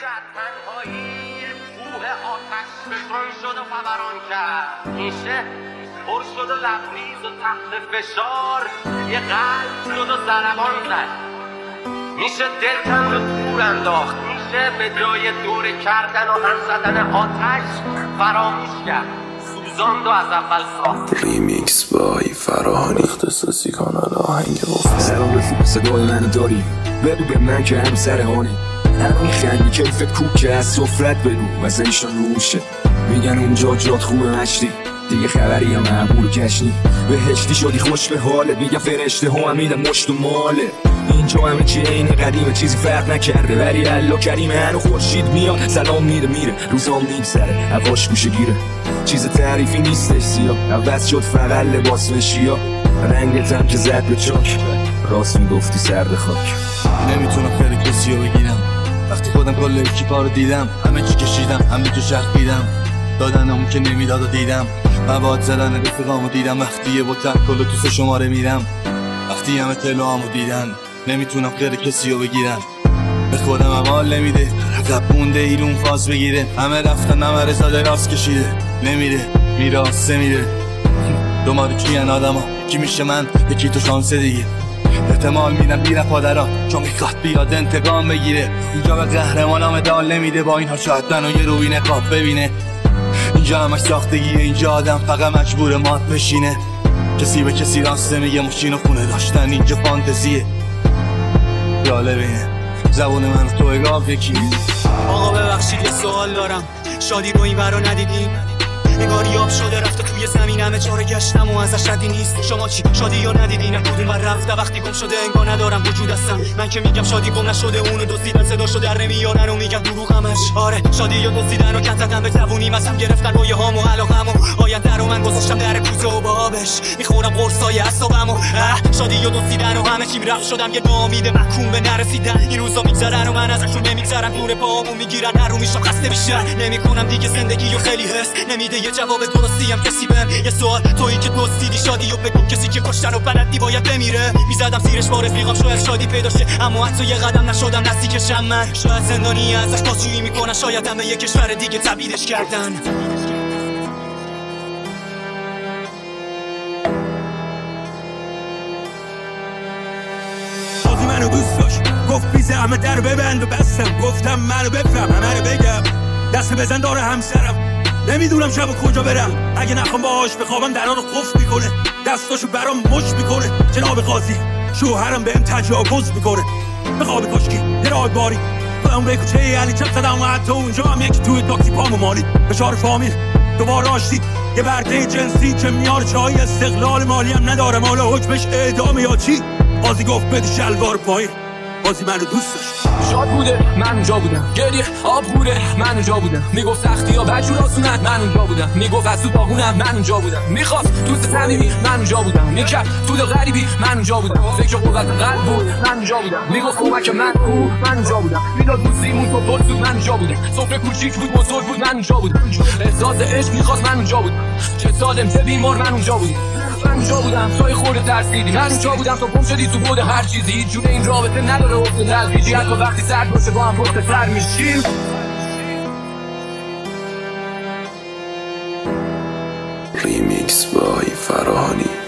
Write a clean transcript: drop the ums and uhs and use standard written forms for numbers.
تنهایی کوه آتش فشان شد و فوران کرد. میشه پر شد و لبریز و تحت فشار یه قلب شد و ضربان زد. میشه دل کند و دور انداخت. میشه به جای دور کردن و هم زدن آتش فراموش کرد. سوزاند و از اول ساخت. ریمیکس بای فراهانی. اختصاصی کانال آهنگ گفت. سلام رفیق، صدای منو داری؟ بگو به من که هم سرهانی. همین خندی کیفت کوک که از سفرت بگو مثلا ایشان روشه. میگن اونجا جات خوبه مشتی دیگه خبری یا معمول کشنی. بهشتی شدی خوش به حالت. میگن فرشته ها هم میدن مشت و ماله. اینجا همه چی این قدیمه چیزی فرق نکرده ولی الله کریمه. هنو خورشید میاد سلام میره روزام میگذره هواش گوشه گیره. چیز تعریفی نیستش سیاه عوض شد فقط لباس مشیا. رنگت هم که زد به چاک راست میگفتی سرد خاک. نمیتونم خیلی کسی رو بگیرم وقتی خودم کل اکیپا رو دیدم. همه چی کشیدم همه جو شخیدم دادن همون که نمیداد و دیدم. مواد زدن رفیقامو دیدم وقتی یه بوتن کلو تو 3 شماره میرم. وقتی همه تلوامو دیدن نمیتونم خیلی کسی رو بگیرم. به خودم عمال نمیده عقب مونده ایرون فاز بگیره. همه رفتن همه رزاده راست کشیده نمیره میراسته میره. دومارو کیان آدم ها کی میشه من یکی تو شانسه دیگه. احتمال میدم بیره پادران چون میخواد بیاد انتقام بگیره. اینجا به قهرمانام مدال نمیده با اینها شاید منو یه روی نقاب ببینه. اینجا همش ساختگیه اینجا آدم فقط مجبور مات بشینه. کسی به کسی راسته میگه ماشین و خونه داشتن اینجا فانتزیه. جالبه زبون من تو اگاب یکی. آقا ببخشید یه سوال دارم. شادی رو این برا ندیدیم؟ نگاری آب شده رفته توی زمین همه چاره گشتم و ازش ردی نیست. شما چی شادی یا ندیدی؟ نه کدوم بر رفته وقتی گم شده انگار ندارم وجود هستم. من که میگم شادی گم نشده اونو دزدیدن صداشو در نمیارن و میگن دروغ همش. آره شادی یا دزدیدن و کن زدن به جوونیم ازم گرفتن رویه هام و علاقم و آینده رو من گذاشتم در کوزه و بابش میخورم قرصای اعصابم و شادی یا دزدیدن و همه چیم رفت شدم یه ناامید محکوم به نرسیدن. این روزا میگذرن و من ازشون نمیگذرم. دور پاهامو میگیرن هر رو میشم خسته بیشتر نمیکنم دیگه زندگی و خیلی حس نمیده یه جواب درستی هم کسی بهم. یه سوال تویی که دزدیدی شادی و بگو کسی که کشتن و بلدی باید بمیره. میزدم زیرش با رفیقام شاید شادی پیدا شه اما حتی یه قدم نشدم نزدیکشم. من شاید زندانی ازش بازجویی میکنن شاید هم به یه کشور دیگه تبعیدش کردن. شادی منو دوست داشت گفت بی زحمت در ببند و بستم. گفتم منو بفهم همه رو بگم دست بزن داره همسرم. نمیدونم شب کجا برم اگه نخوام باهاش بخوابم درانو قفل میکنه. دستاشو برام مش میکنه. جناب قاضی شوهرم بهم تجاوز میکنه. بخواب کشکی یه راه باری خودم به کوچه علی چپ زدم و حتی اونجا هم یکی توی تاکسی پامو مالید. فشار فامیل دوباره آشتید یه برده جنسی که میار چای. استقلال مالی هم ندارم حالا حکمش اعدام یا چی. قاضی گفت بده شلوار پایین. قاضی منو دوست داشت. شاد بوده من اونجا بودم. گریه آب بوده من اونجا بودم. میگفت سختی ها بجور آسونن من اونجا بودم. میگفت از تو باغونم من اونجا بودم. میخواست دوست صمیمی من اونجا بودم. میکرد تو دل غریبی من اونجا بودم. فکر قوت قلب بود من اونجا بودم. میگفت کمک من اونجا بودم. میداد بوسیمون تو بود من اونجا بودم. سفره کوچیک بود بزرگ بود من اونجا بودم. احساس عشق میخواست من اونجا بودم. چه سالم چه بیمار من اونجا بودم. من اونجا بودم سایه خورده ترسیدی. من اونجا بودم تو گم شدی تو بود هر چیزی. هیچ جون این رابطه نداره افت تلویزی. حتی وقتی سرد باشه با هم پشت سر میشیم. ریمیکس بای فراهانی.